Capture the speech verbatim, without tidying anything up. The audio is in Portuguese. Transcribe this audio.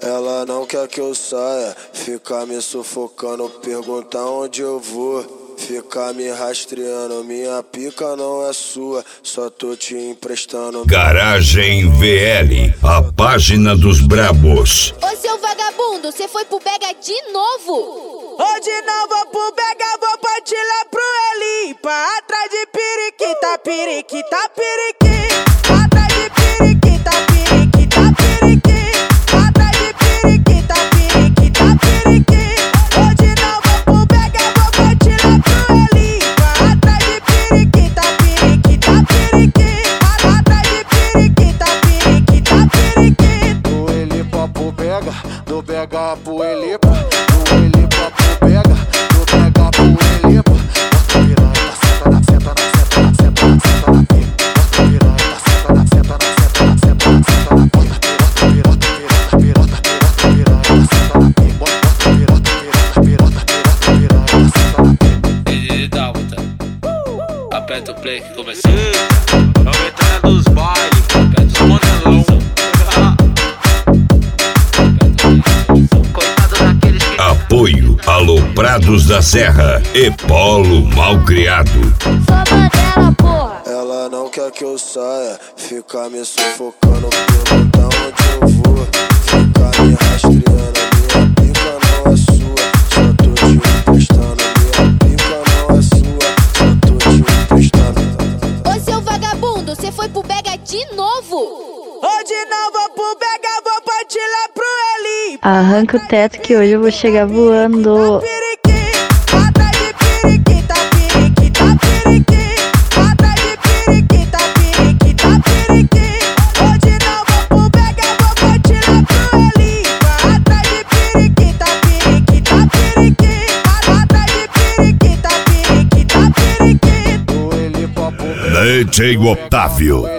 Ela não quer que eu saia, fica me sufocando, pergunta onde eu vou. Fica me rastreando, minha pica não é sua, só tô te emprestando. Garagem V L, a página dos brabos. Ô seu vagabundo, cê foi pro Bega de novo? Hoje não vou pro Bega, vou partir lá pro Elipa. Atrás de periquita, periquita, periquita. Atrás de periquita, periquita, periquita. Atrás de periquita, periquita, periquita. Hoje não vou pro Bega, vou partir lá pro Elipa. Atrás de periquita, periquita, periquita. Atrás de periquita, periquita, periquita. Do Elipa pro Bega, do Bega pro Elipa. Do Elipa pro Bega, do Bega pro Elipa. Bota piranha, senta na, senta na, senta na, senta na, senta na pica. Bota piranha, senta na, senta na, senta na, senta na, senta na pica. Bota pirata, pirata, pirata, pirata, piranha, senta na pica. Bota pirata, pirata, pirata, pirata, piranha, senta na pica. Ele dá outra. Aperta o play que começou. É o metralha dos bailes. Aperta os modelão. Apoio Aloprados da Serra e Polo Malcriado. Só bandeira, porra. Ela não quer que eu saia, fica me sufocando, pergunta onde eu vou. Fica me rastreando, minha pica não é sua, só tô te emprestando. Minha pica não é sua, só tô te emprestando. Ô seu vagabundo, cê foi pro Bega de novo? Hoje não vou pro Bega, vou partir lá pro Elipa. Arranca o teto que hoje eu vou chegar voando. Atrás de periquita, periquita, periquita. Atrás de periquita, periquita, periquita. Hoje não vou pro Bega, vou partir lá pro Elipa. Atrás de periquita, periquita, periquita. Atrás de periquita, periquita, periquita. Do Elipa pro Bega, D J Otávio.